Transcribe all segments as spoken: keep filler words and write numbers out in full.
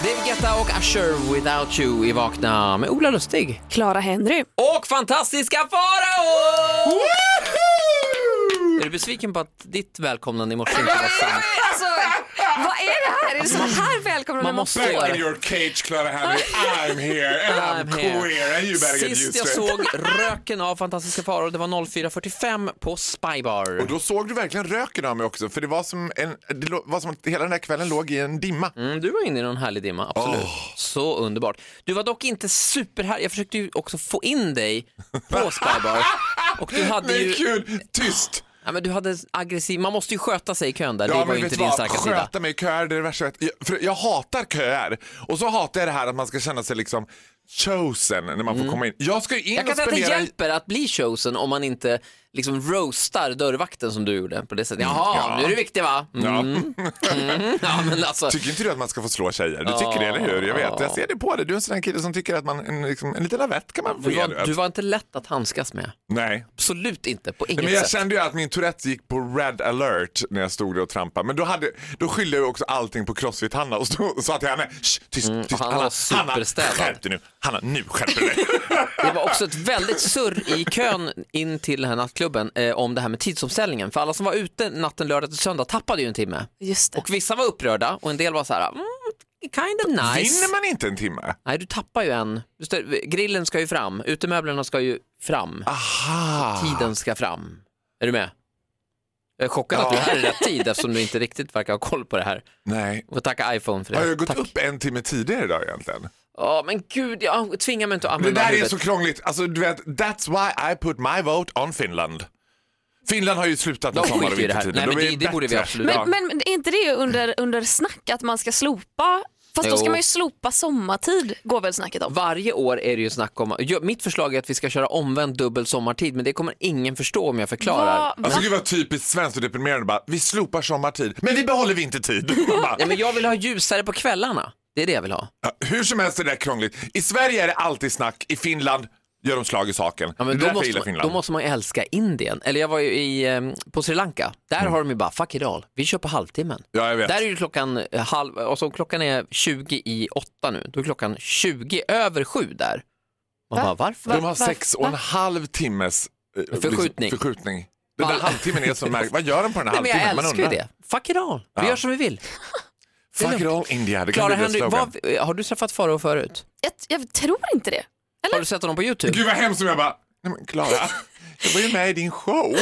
David Guetta och Usher, Without You i Vakna med Ola Lustig, Clara Henry och fantastiska Farao! Är du besviken på att ditt välkomnande i morse inte var sant? Alltså, vad är det här? Är det så här välkomna man måste måste Back in your cage, Clara Henry. I'm here and I'm, I'm here. queer and you better get Sist used jag to it. såg röken av fantastiska Farao, det var fyra fyrtiofem på Spybar. Och då såg du verkligen röken av mig också, för det var som, en, det var som att hela den där kvällen låg i en dimma. Mm, du var inne i någon härlig dimma, absolut. Oh. Så underbart. Du var dock inte super här. Jag försökte ju också få in dig på Spybar. Och du hade Nej, ju... kul, tyst. Ja, men du hade aggressiv... Man måste ju sköta sig i kön där. Ja, det var men ju vet inte du din vad? starka sida. Sköta mig i köer, det är det värsta. Jag, för jag hatar köer. Och så hatar jag det här att man ska känna sig liksom chosen när man får komma in. Jag ska ju in Jag kan och säga att det spendera... hjälper att bli chosen om man inte liksom roastar dörrvakten som du gjorde på det sättet. Jaha, Ja. nu är det viktigt va? Mm. Ja. Mm. Ja, men alltså... Tycker inte du att man ska få slå tjejer? Du tycker det, eller hur? Jag vet, jag ser det på dig. Du är en sån här kille som tycker att man, en, liksom, en liten lavett kan man få Du ge. var, du var inte lätt att handskas med. Nej. Absolut inte, på inget Men jag sätt. kände ju att min Tourette gick på red alert när jag stod där och trampade. Men då, hade, då skyllde jag också allting på CrossFit-Hanna och stod, sa till henne, tyst, tyst, Mm, tyst. och Hanna Hanna, var superstädad. Hanna, skärp dig nu. Hanna, nu skärper du dig. Det var också ett väldigt surr i kön in till den här nattklubben eh, om det här med tidsomställningen. För alla som var ute natten lördag till söndag tappade ju en timme. Just det. Och vissa var upprörda och en del var så här, mm, kind of nice. Vinner man inte en timme? Nej, du tappar ju en. Just det, grillen ska ju fram, utemöblerna ska ju fram. Aha. Tiden ska fram. Är du med? Jag är chockad att du är här i rätt tid eftersom du inte riktigt verkar ha koll på det här. Nej. Och tacka iPhone för det. Har jag gått Tack. upp en timme tidigare idag egentligen? Ja, men gud, jag tvingar mig inte att Det använda där är huvudet. så krångligt. Alltså, du vet, that's why I put my vote on Finland. Finland har ju slutat med De sommar och skiter i det här. vintertid. Nej, men De är det, det borde vi bättre. absolut. Men, men är inte det under, under snack att man ska slopa? Fast då ska Jo. man ju slopa sommartid, går väl snacket om. Varje år är det ju snack om... Jo, mitt förslag är att vi ska köra omvänd dubbel sommartid, men det kommer ingen förstå om jag förklarar. Va? Alltså det var typiskt svenskt och deprimerande bara, vi slopar sommartid, men vi behåller vintertid. Bara, Ja, men jag vill ha ljusare på kvällarna. Det är det jag vill ha. ja, hur som helst är det där krångligt. I Sverige är det alltid snack, i Finland gör de slag i saken. Ja, men det är då, därför jag måste gillar man, Finland. då måste man ju älska Indien. Eller jag var ju i, eh, på Sri Lanka. Där Mm. har de ju bara, fuck it all. Vi kör på halvtimmen. Ja, jag vet. Där är ju klockan eh, halv, alltså klockan är tjugo i åtta nu. Då är klockan tjugo över sju där. Man Va? bara, varför? Va? De har sex och en halv timmes eh, Förskjutning. Liksom, förskjutning. Den där Val- halvtimmen är så märkligt. Vad gör de på den här Nej, men jag halvtimmen? Man älskar ju undrar. det. Fuck it all. Vi Ja. gör som vi vill. Fuck it all India. Det kan Clara bli Henry, slogan. vad, har du träffat Farao förut? Jag, jag tror inte det. Har du sett honom på YouTube? Gud vad hemskt som jag bara, nej men Clara, jag var ju med i din show.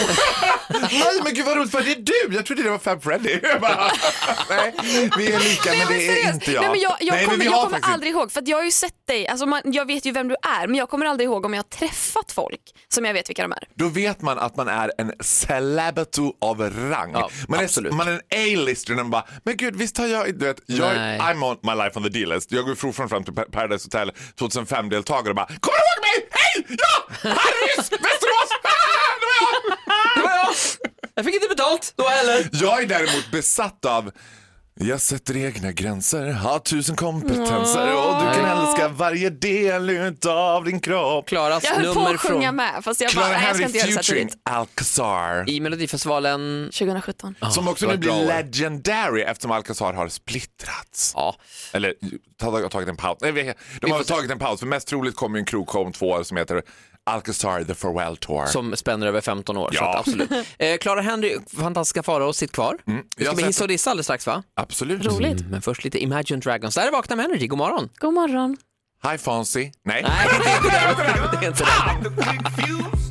Nej men gud vad roligt, för det är du. Jag trodde det var Fab Freddy. Jag bara, nej, vi är lika men det är seriöst. inte jag. Nej, men jag, jag Nej, men kommer, vi jag har kommer faktiskt- aldrig ihåg, för att jag har ju sett dig, alltså man, jag vet ju vem du är, men jag kommer aldrig ihåg om jag har träffat folk som jag vet vilka de är. Då vet man att man är en celebrity av rang. Ja, man, absolut. är, man är en A-lister och man bara, men gud visst har jag, du vet, jag, Nej. I'm on my life on the D-list. Jag går från fram till Paradise Hotel tjugohundrafem-deltagare och bara, kommer du ihåg mig? Hej! Ja! Harrys! Västerås! Ah, det var jag! Det var jag. Jag fick inte betalt då heller. Jag är däremot besatt av jag sätter egna gränser, har tusen kompetenser och du kan älska varje del utav din kropp. Klaras Jag höll på nummer att sjunga från med, fast jag bara, Clara nej, jag ska Henry inte göra det så här featuring tidigt. Alcazar. i Melodifestivalen. tjugohundrasjutton. Som också det var nu ett bra blir år. legendary eftersom Alcazar har splittrats. Ja. Eller har tagit en paus. Nej, vi- de har får se. tagit en paus, för mest troligt kommer en krogshow om två år som heter Alcazar The Farewell Tour. Som spänner över femton år. Så Ja. att absolut. Eh, Clara Henry, fantastiska Farao, sitt kvar. Vi ska Jag bli har hissa och dissa alldeles strax va? Absolut. Roligt. Men först lite Imagine Dragons. Där är Vakna med Energy, god morgon. God morgon. Hi Fonzie. Nej. Nej, det är inte den. Det är inte den.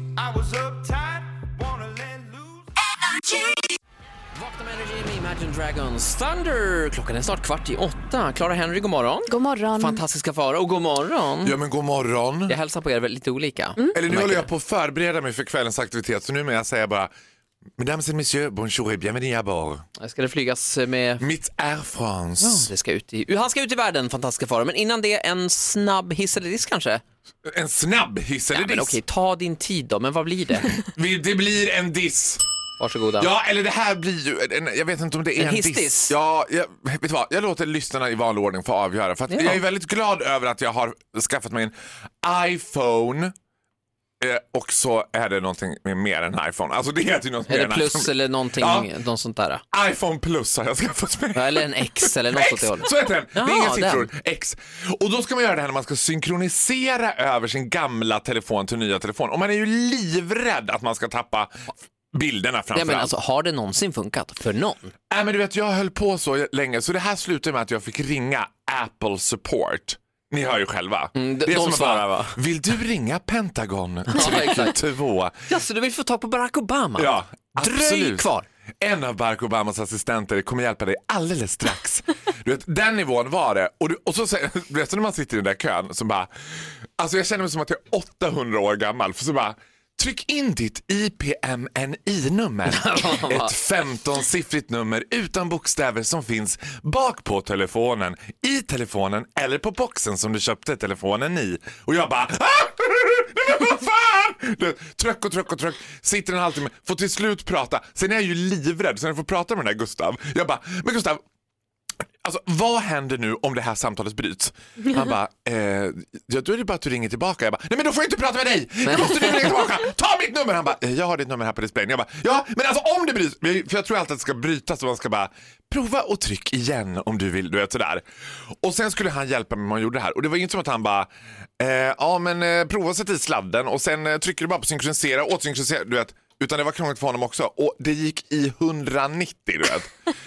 Vakna med Energy med Imagine Dragons. Thunder! Klockan är snart kvart i åtta. Clara Henry, god morgon. God morgon. Fantastiska Farao, god morgon. Ja men god morgon. Jag hälsar på er väldigt lite olika. Eller nu märker håller jag det. på att förbereda mig för kvällens aktivitet, så nu med jag säger bara Mesdames et messieurs, bonjour et bienvenue à bord. Ska det flygas med... Mitt Air France. Det ska ut i... Han ska ut i världen, fantastiska Farao. Men innan det, en snabb hiss eller diss kanske? En snabb hiss eller Ja, men diss? okej, ta din tid då. Men vad blir det? Vi- Det blir en diss. Varsågoda. Ja, eller det här blir ju, en, jag vet inte om det är En en, hissdiss? diss. Ja, jag, vet du vad, jag låter lyssnarna i vanlig ordning få avgöra. För att Ja. jag är väldigt glad över att jag har skaffat mig en iPhone Eh, och så är det någonting med mer än iPhone. Alltså det heter ju något Är mer det än plus iPhone. eller någonting, Ja. något sånt där? iPhone Plus har jag skaffat mig. Ja, eller en X eller något åt det hållet. Så heter den. Det är Jaha, inga siffror. den. X. Och då ska man göra det här när man ska synkronisera över sin gamla telefon till nya telefon. Och man är ju livrädd att man ska tappa bilderna framför Ja, men allt. alltså, har det någonsin funkat för någon? Nej, men du vet, jag höll på så länge. Så det här slutade med att jag fick ringa Apple Support. Ni hör ju själva. Mm, de det är de som att svarar, bara, va? vill du ringa Pentagon? Ja, exakt. Två. Ja, så du vill få tag på Barack Obama? Ja, Dröj absolut. kvar. En av Barack Obamas assistenter kommer hjälpa dig alldeles strax. Du vet, den nivån var det. Och, du, och så säger vet du när man sitter i den där kön så bara, alltså jag känner mig som att jag är åttahundra år gammal. För så bara, tryck in ditt I P M N I-nummer. Ett femton-siffrigt nummer utan bokstäver som finns bak på telefonen, i telefonen eller på boxen som du köpte telefonen i. Och jag bara, ah! Men vad fan! Det, tryck och tryck och tryck. Sitter en halvtimme, får till slut prata. Sen är jag ju livrädd, sen jag får prata med den där Gustav. Jag bara, men Gustav, alltså, vad händer nu om det här samtalet bryts? Han bara, eh, ja, då är det bara att du ringer tillbaka. Jag bara, nej men då får jag inte prata med dig. Då måste du ringa tillbaka. Ta mitt nummer. Han bara, eh, jag har ditt nummer här på displayen. Jag bara, ja men alltså om det bryts. För jag tror alltid att det ska brytas. Så man ska bara, prova och tryck igen om du vill. Du vet sådär. Och sen skulle han hjälpa mig med att gjorde det här. Och det var inte som att han bara, eh, ja men eh, prova att sätta i sladden. Och sen eh, trycker du bara på synkronisera, återsynkronisera. Du vet, utan det var krångligt för honom också. Och det gick i hundranittio, du vet.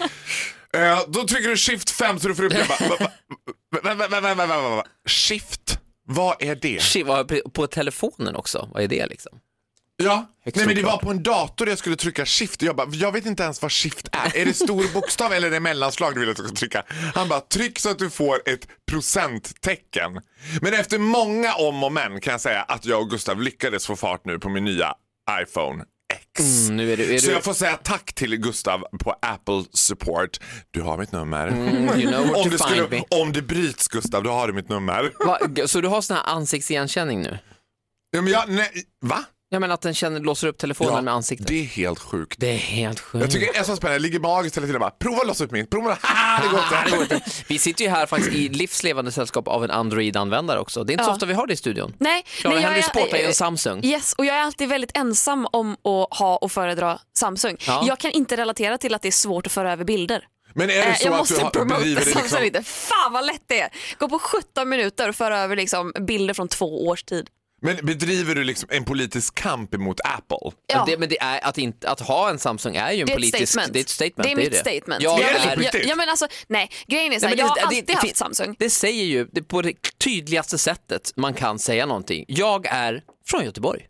Uh, då trycker du shift fem så du får upp det. Va, va, va, va, va, va, va. Shift, vad är det? Shit, var på telefonen också? Vad är det liksom? Ja, Högst nej men det var oklart. på en dator jag skulle trycka shift. Jag bara, jag vet inte ens vad shift är. Är det stor bokstav eller är det mellanslag du vill att jag ska trycka? Han bara, tryck så att du får ett procenttecken. Men efter många om och men kan jag säga att jag och Gustav lyckades få fart nu på min nya iPhone X. Mm, nu är du, är Så du... jag får säga tack till Gustav på Apple Support. Du har mitt nummer. Mm, you know where om, to det find skulle, me. om det bryts, Gustav, då har du mitt nummer. Va? Så du har sån här ansiktsigenkänning nu? Ja, men jag, nej, va? Jag menar att den känner, låser upp telefonen Ja, med ansiktet. det är helt sjukt. Det är helt sjukt. Jag tycker det är så spännande. Jag ligger magiskt hela tiden och bara, prova att låsa upp min. Prova, haha, det går inte. Ah, det går inte. Vi sitter ju här faktiskt i livslevande sällskap av en Android-användare också. Det är inte så Ja. ofta vi har det i studion. Nej, Klara nej, Henry är- Sport är ju en Samsung. Yes, och jag är alltid väldigt ensam om att ha och föredra Samsung. Ja. Jag kan inte relatera till att det är svårt att föra över bilder. Men är det Eh, så jag att måste du har, promota bedriver det Samsung liksom... lite. Fan vad lätt det är. Gå på sjutton minuter och föra över liksom bilder från två års tid. Men bedriver du liksom en politisk kamp emot Apple? Ja. Det, men det är, att, inte, att ha en Samsung är ju en Det är ett politisk... statement. Det är ett statement. Det är mitt statement. Ja, jag, det är är, på jag, riktigt. jag, men alltså, nej, grejen är så här, Nej, men jag har det- det- alltid det- haft det- Samsung. Det säger ju det på det tydligaste sättet man kan säga någonting. Jag är från Göteborg.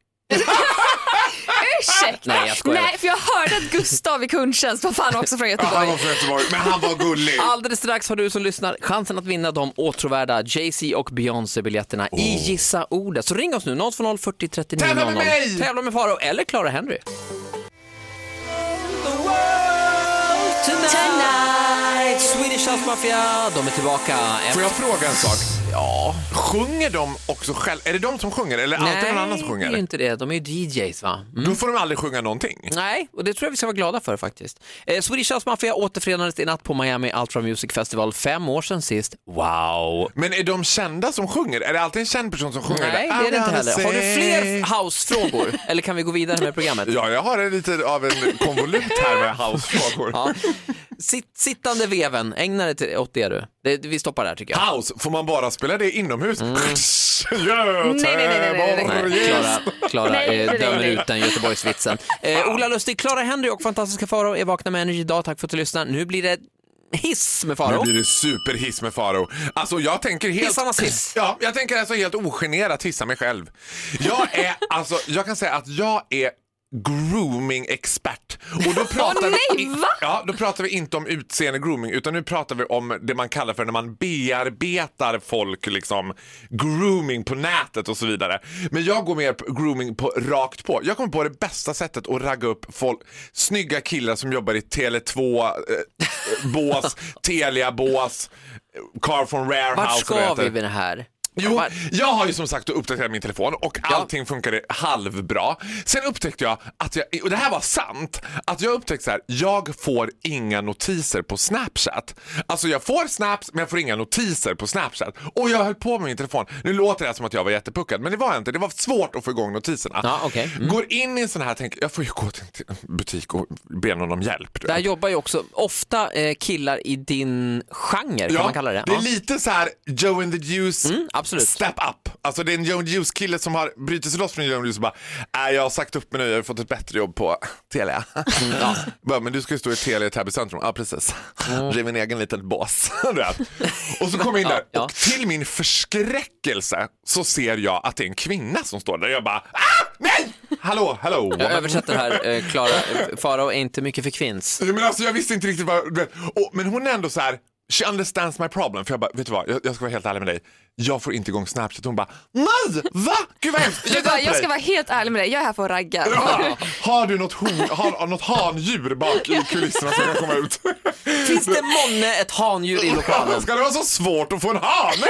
Ursäkta. Nej, jag skojar. Nej, för jag hörde att Gustav i kundtjänst var fan också från Ja, han Göteborg. var från Göteborg, men han var gullig. Alldeles strax har du som lyssnar chansen att vinna de åtråvärda Jay-Z och Beyoncé-biljetterna i Gissa ordet. Så ring oss nu, noll två noll fyrtio trettionio Tävla noll med noll. mig! Tävla med Faro eller Clara Henry. Tonight, Swedish House Mafia, de är tillbaka. Får jag fråga en sak? Ja. Sjunger de också själv? Är det de som sjunger eller är det alltid någon annan som det är ju sjunger? inte det. De är ju D Js, va? Mm. Då får de aldrig sjunga någonting. Nej, och det tror jag vi ska vara glada för faktiskt. Eh, Swedish House Mafia återförenades i natt på Miami Ultra Music Festival. Fem år sedan sist. Wow! Men är de kända som sjunger? Är det alltid en känd person som sjunger? Nej, det är det inte heller. Har du fler house-frågor? Eller kan vi gå vidare med programmet? Ja, jag har en lite av en konvolut här med house-frågor. Ja. Sitt, sittande veven, ägna dig till, åt det du. Det, vi stoppar där tycker jag. House, får man bara spela det inomhus? Mm. nej, nej, nej, nej. Nej, Klara, Klara Nej, eh, nej, dömer nej. ut den Göteborgsvitsen. Eh, Ola Lustig, Clara Henry och fantastiska Faro är vakna med Energy idag. Tack för att du lyssnar. Nu blir det hiss med Nu Faro. blir det superhiss med Faro. Alltså jag tänker helt... Hissarnas hiss. Ja, jag tänker alltså helt ogenerat hissa mig själv. Jag är, alltså, jag kan säga att jag är grooming-expert. Och då pratar, Åh, nej, vi, va? ja, då pratar vi inte om utseende grooming, utan nu pratar vi om det man kallar för när man bearbetar folk, liksom grooming på nätet och så vidare. Men jag går mer på grooming på rakt på. Jag kommer på det bästa sättet att ragga upp folk, snygga killar som jobbar i Tele två eh, bås, Telia bås, Car from Warehouse. Vart och ska det heter. vi med det här? Jo, jag har ju som sagt uppdaterat min telefon och allting funkade halvbra. Sen upptäckte jag att jag, och det här var sant, att jag upptäckte så här, jag får inga notiser på Snapchat. Alltså jag får snaps men jag får inga notiser på Snapchat. Och jag höll på med min telefon. Nu låter det som att jag var jättepuckad, men det var jag inte. Det var svårt att få igång notiserna. Ja, okay. mm. Går in i en sån här, tänker jag får ju gå till en butik och be någon om hjälp. Där jobbar ju också ofta eh, killar i din genre, kan ja, man kalla det. Det är ja. lite så här Joe and the Juice. Mm, absolut. Step up. Alltså det är en Joe and the Juice-kille som har brutit sig loss från Joe and the Juice och bara, äh, jag har sagt upp mig nu, jag har fått ett bättre jobb på Telia. Mm, ja. Bara, men du ska ju stå i Telia i Täby centrum. Ja, precis. Mm. Riv en egen liten bås. Och så kommer jag in där ja, ja. och till min förskräckelse så ser jag att det är en kvinna som står där. Jag bara, ah, nej! Hallå, hallå. Jag översätter här, Klara. Eh, Farao är inte mycket för kvinns. Men alltså jag visste inte riktigt vad, och, men hon är ändå så här, she understands my problem. För jag bara, vet du vad, jag, jag ska vara helt ärlig med dig. Jag får inte igång Snapchat. Hon bara, nej, va? Gud vad hemskt. Jag, bara, jag ska vara helt ärlig med dig, jag är här för att ragga. Ja. Har du något, hon, har, något handjur bak i kulisserna som kan komma ut? Finns det månne ett handjur i lokalen? Ska det vara så svårt att få en hane?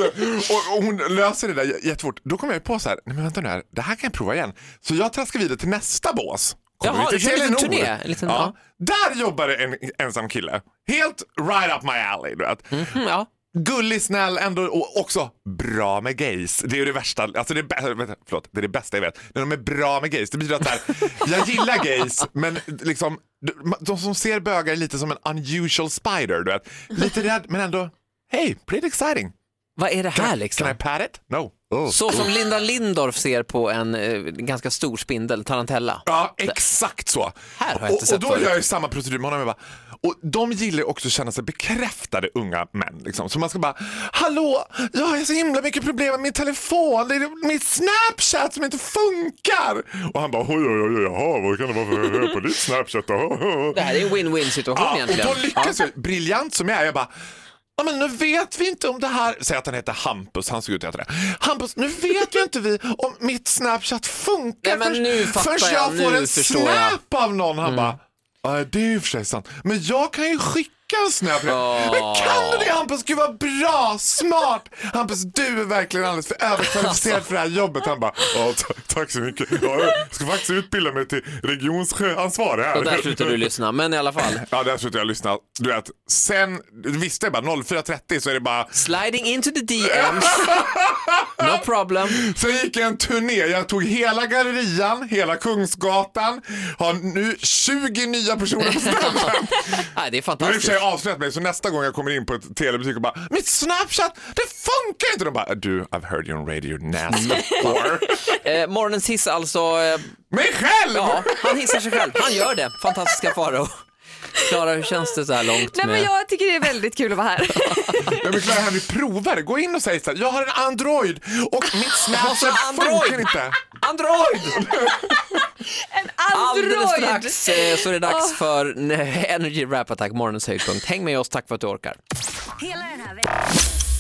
och, och hon löser det där jättefort. Då kommer jag på så här, nej men vänta nu här, det här kan jag prova igen. Så jag traskar vidare till nästa bås. Jaha, du kör en liten turné. Liten, ja. Ja. Där jobbar det en ensam kille. Helt right up my alley, du vet. Mm-hmm, ja. Gullig, snäll, ändå och också bra med gays. Det är ju det värsta, alltså det, förlåt, det är det bästa jag vet. När de är bra med gays, det betyder att här, jag gillar gays, men liksom de som ser bögar är lite som en unusual spider, du vet. Lite rädd, men ändå, hey, pretty exciting. Vad är det här liksom? Can I pat it? No. Oh. Så som Linda Lindorff ser på en eh, ganska stor spindel, tarantella. Ja, exakt så. Här har jag inte och, sett och då förut. gör jag samma procedur med honom. Bara, och de gillar också att känna sig bekräftade unga män. Liksom. Så man ska bara, hallå, jag har så himla mycket problem med min telefon. Det är mitt Snapchat som inte funkar. Och han bara, oj, oj, oj, jaha, vad kan det vara för på ditt Snapchat? Det här är en win-win situation ja, egentligen. Och då lyckas ja. jag, briljant som jag är, jag bara, ja, men nu vet vi inte om det här. Säg att han heter Hampus, han såg ut att heta det. Hampus, nu vet ju inte vi om mitt Snapchat funkar. Nej, men nu fattar först jag, jag får nu en snap jag. Av någon. Han mm. bara, ja, det är ju för sig sant. Men jag kan ju skicka en snap. Oh. Men kan du det, Hampus? Gud vad bra, smart. Hampus, du är verkligen alldeles för överkvalificerad för det här jobbet. Han bara, ja, t- tack så mycket. Ja, jag ska faktiskt utbilda mig till regionsansvarig här. Och där slutar du lyssna, men i alla fall. Ja, där slutar jag lyssna. Du vet, sen, visste jag bara noll fyra trettio så är det bara sliding into the D Ms. No problem. Sen gick jag en turné. Jag tog hela gallerian, hela Kungsgatan. Har nu tjugo nya personer på Snapchat. Nej, det är fantastiskt. Nu har jag avslöjat mig, så nästa gång jag kommer in på ett telebutik och bara, mitt Snapchat, det funkar inte. De bara, du, I've heard you on radio nasty. eh, morgonens hiss alltså. Eh, mig själv! Ja, han hissar sig själv. Han gör det. Fantastiska Farao. Klara, hur känns det så här långt? Nej, med... men jag tycker det är väldigt kul att vara här. Jag vill Klara, här vi provar. Gå in och säg så här, jag har en Android och mitt Snapchat funkar inte. Android! En Android! Alldeles strax eh, så är det dags oh. för Energy Rap Attack, morgonens höjdpunkt. Häng med oss, tack för att du orkar. Hela den här veckan.